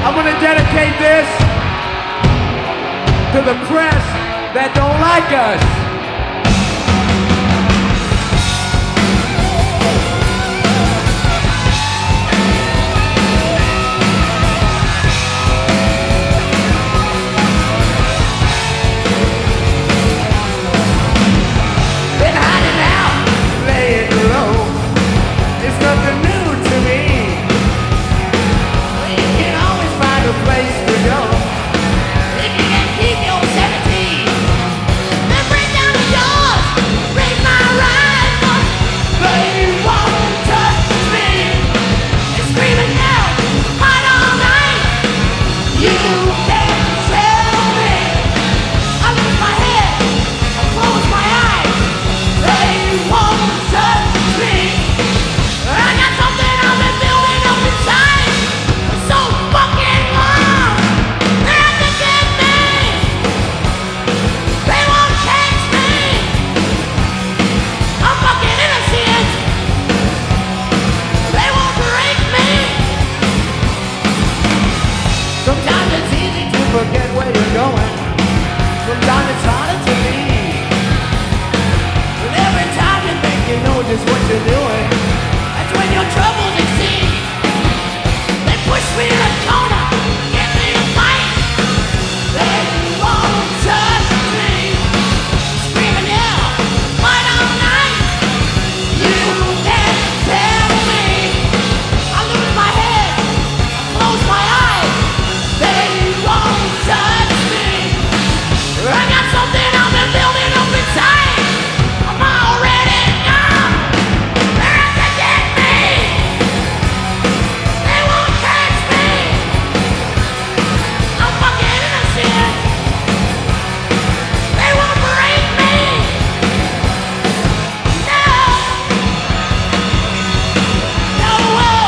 I'm gonna dedicate this to the press that don't like us. Forget where you're going. Sometimes it's harder to leave. But every time you think you know just what you're doing, that's when your troubles exceed. They push me in a corner, get me to fight. They won't touch me. Screaming yell, fight all night. You can't tell me. I lose my head, I close my eyes. They won't touch me. I got something I've been building up inside. I'm already numb. They're out to get me. They won't catch me. I'm fucking innocent. They won't break me. No. No.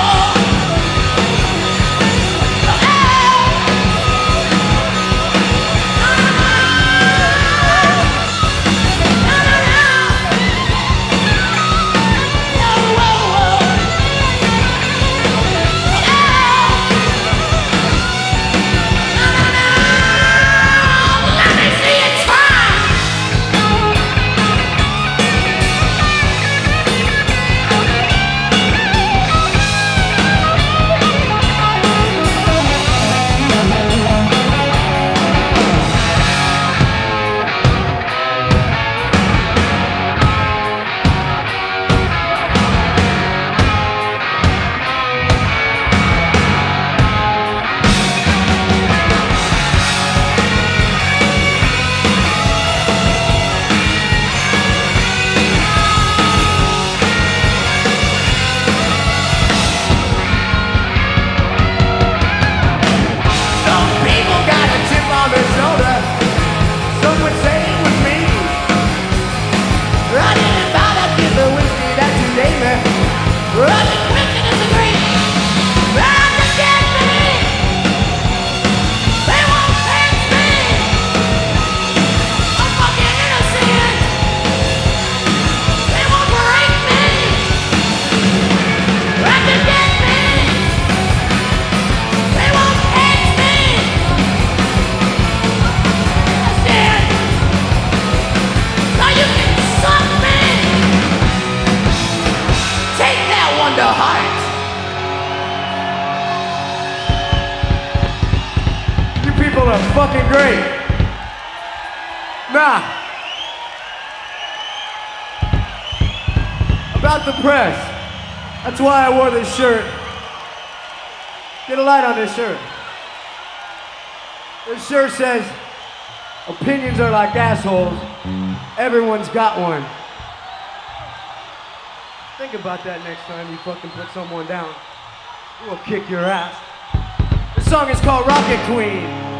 You people are fucking great. Nah. About the press. That's why I wore this shirt. Get a light on this shirt. This shirt says, opinions are like assholes. Everyone's got one. Think about that next time you fucking put someone down. We'll kick your ass. The song is called Rocket Queen.